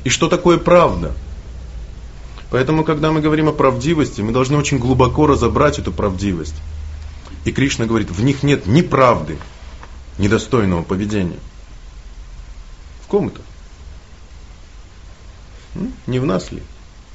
И что такое правда? Поэтому, когда мы говорим о правдивости, мы должны очень глубоко разобрать эту правдивость. И Кришна говорит, в них нет ни правды, ни достойного поведения. В ком это? Не в нас ли?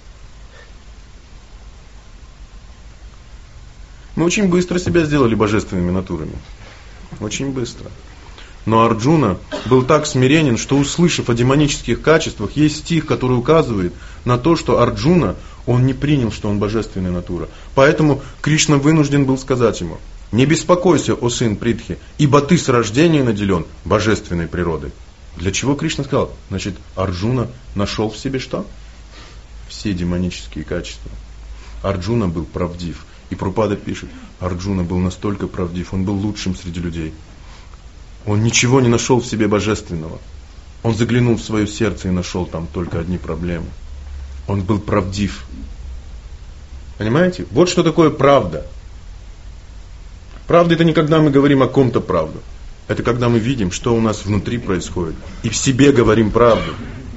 Мы очень быстро себя сделали божественными натурами. Очень быстро. Но Арджуна был так смиренен, что, услышав о демонических качествах, есть стих, который указывает на то, что Арджуна, он не принял, что он божественная натура. Поэтому Кришна вынужден был сказать ему, не беспокойся, о сын Притхи, ибо ты с рождения наделен божественной природой. Для чего Кришна сказал? Значит, Арджуна нашел в себе что? Все демонические качества. Арджуна был правдив. И Прабхупада пишет, Арджуна был настолько правдив, он был лучшим среди людей. Он ничего не нашел в себе божественного. Он заглянул в свое сердце и нашел там только одни проблемы. Он был правдив. Понимаете? Вот что такое правда. Правда — это не когда мы говорим о ком-то правду. Это когда мы видим, что у нас внутри происходит. И в себе говорим правду.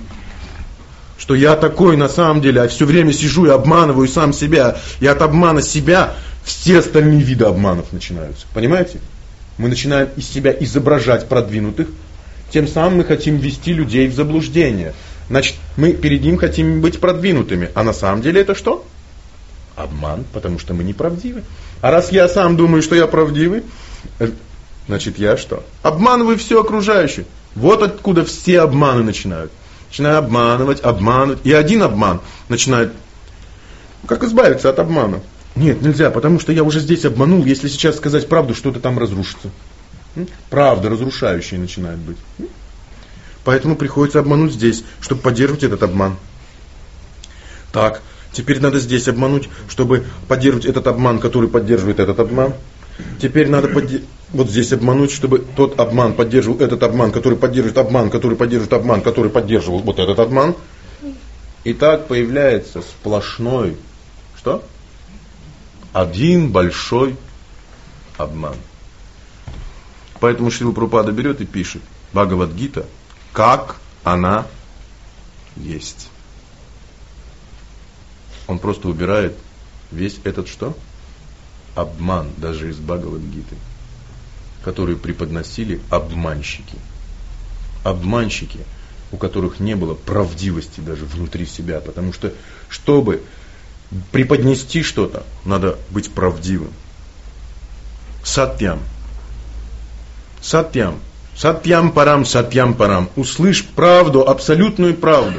Что я такой на самом деле, а все время сижу и обманываю сам себя. И от обмана себя все остальные виды обманов начинаются. Понимаете? Мы начинаем из себя изображать продвинутых. Тем самым мы хотим ввести людей в заблуждение. Значит, мы перед ним хотим быть продвинутыми. А на самом деле это что? Обман, потому что мы неправдивы. А раз я сам думаю, что я правдивый, значит я что? Обманываю все окружающее. Вот откуда все обманы начинают. Начинаю обманывать. И один обман начинает... Как избавиться от обмана? Нет, нельзя, потому что я уже здесь обманул. Если сейчас сказать правду, что-то там разрушится. Правда разрушающая начинает быть. Поэтому приходится обмануть здесь, чтобы поддерживать этот обман. Так, теперь надо здесь обмануть, чтобы поддерживать этот обман, который поддерживает этот обман. Теперь надо вот здесь обмануть, чтобы тот обман поддерживал этот обман, который поддерживает обман, который поддерживает обман, который поддерживал вот этот обман. И так появляется сплошной, что? Один большой обман. Поэтому Шрила Прабхупада берет и пишет Бхагавад-гита, как она есть. Он просто убирает весь этот что? Обман даже из Бхагавад-гиты, который преподносили обманщики. Обманщики, у которых не было правдивости даже внутри себя, потому что, чтобы преподнести что-то, надо быть правдивым. Сатьям. Сатьям. Сатьям парам, сатьям парам. Услышь правду, абсолютную правду.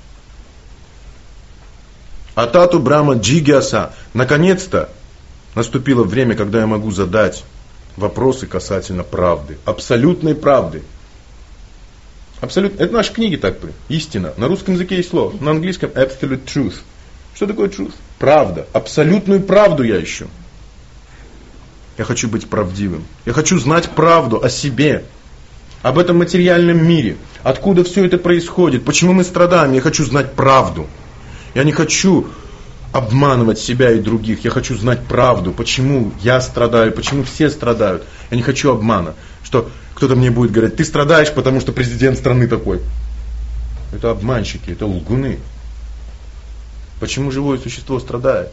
Атату брама джигьяса. Наконец-то наступило время, когда я могу задать вопросы касательно правды. Абсолютной правды. Абсолютно. Это наши книги так бы. Истина. На русском языке есть слово. На английском absolute truth. Что такое truth? Правда. Абсолютную правду я ищу. Я хочу быть правдивым. Я хочу знать правду о себе. Об этом материальном мире. Откуда все это происходит. Почему мы страдаем. Я хочу знать правду. Я не хочу обманывать себя и других. Я хочу знать правду. Почему я страдаю. Почему все страдают. Я не хочу обмана. Что кто-то мне будет говорить, ты страдаешь, потому что президент страны такой. Это обманщики, это лгуны. Почему живое существо страдает?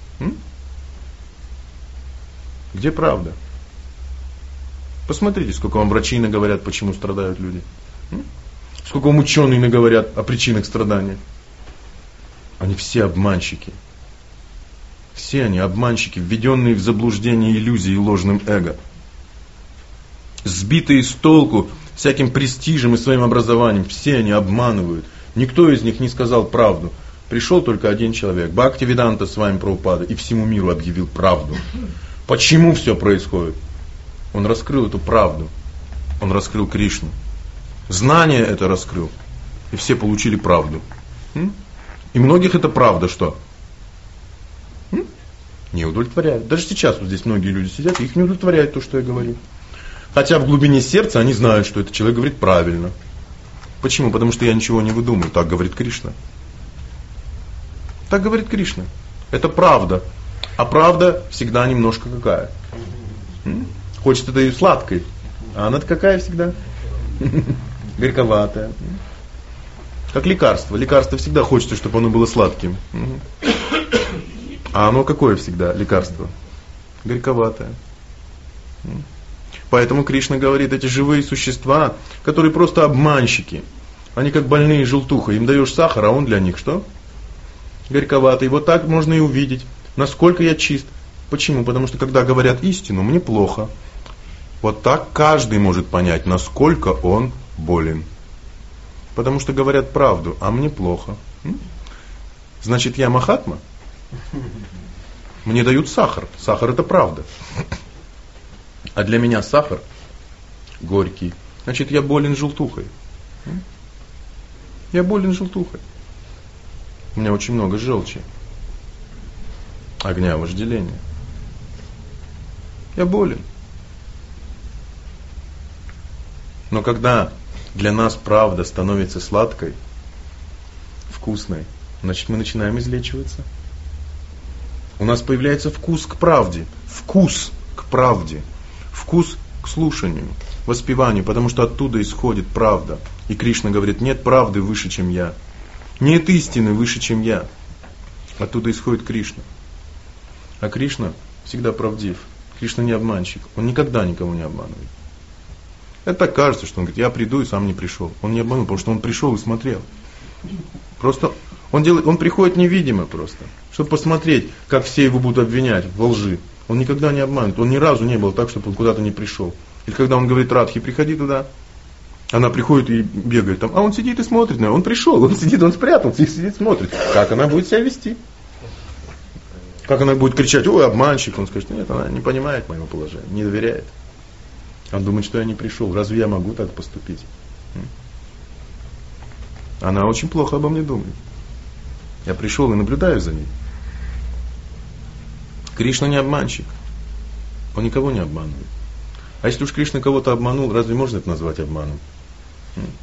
Где правда? Посмотрите, сколько вам врачи наговорят, почему страдают люди. Сколько вам ученые наговорят о причинах страдания. Они все обманщики. Все они обманщики, введенные в заблуждение иллюзией и ложным эго. Сбитые с толку всяким престижем и своим образованием. Все они обманывают. Никто из них не сказал правду. Пришел только один человек, Бхактивиданта Свами Прабхупада, и всему миру объявил правду. Почему все происходит? Он раскрыл эту правду. Он раскрыл Кришну. Знание это раскрыл. И все получили правду. И многих эта правда что? Не удовлетворяет. Даже сейчас вот здесь многие люди сидят, и их не удовлетворяет то, что я говорю. Хотя в глубине сердца они знают, что этот человек говорит правильно. Почему? Потому что я ничего не выдумаю. Так говорит Кришна. Так говорит Кришна. Это правда. А правда всегда немножко какая? Хочется это и сладкой. А она-то какая всегда? Горьковатая. Как лекарство. Лекарство всегда хочется, чтобы оно было сладким. А оно какое всегда лекарство? Горьковатое. Поэтому Кришна говорит, эти живые существа, которые просто обманщики, они как больные желтухой, им даешь сахар, а он для них что? Горьковатый. Вот так можно и увидеть, насколько я чист. Почему? Потому что когда говорят истину, мне плохо. Вот так каждый может понять, насколько он болен. Потому что говорят правду, а мне плохо. Значит, я Махатма? Мне дают сахар. Сахар это правда. А для меня сахар горький. Значит, я болен желтухой. Я болен желтухой. У меня очень много желчи. Огня вожделения. Я болен. Но когда для нас правда становится сладкой, вкусной, значит мы начинаем излечиваться. У нас появляется вкус к правде. Вкус к правде. Вкус к слушанию, воспеванию, потому что оттуда исходит правда. И Кришна говорит, нет правды выше, чем я. Нет истины выше, чем я. Оттуда исходит Кришна. А Кришна всегда правдив. Кришна не обманщик. Он никогда никого не обманывает. Это так кажется, что он говорит, я приду и сам не пришел. Он не обманул, потому что он пришел и смотрел. Просто он приходит невидимо просто, чтобы посмотреть, как все его будут обвинять во лжи. Он никогда не обманывает. Он ни разу не был так, чтобы он куда-то не пришел. Или когда он говорит Радхе, приходи туда, она приходит и бегает там, а он сидит и смотрит на нее. Он пришел, он сидит, он спрятался и сидит, смотрит. Как она будет себя вести? Как она будет кричать, ой, обманщик. Он скажет, нет, она не понимает моего положения, не доверяет. Он думает, что я не пришел. Разве я могу так поступить? Она очень плохо обо мне думает. Я пришел и наблюдаю за ней. Кришна не обманщик. Он никого не обманывает. А если уж Кришна кого-то обманул, разве можно это назвать обманом?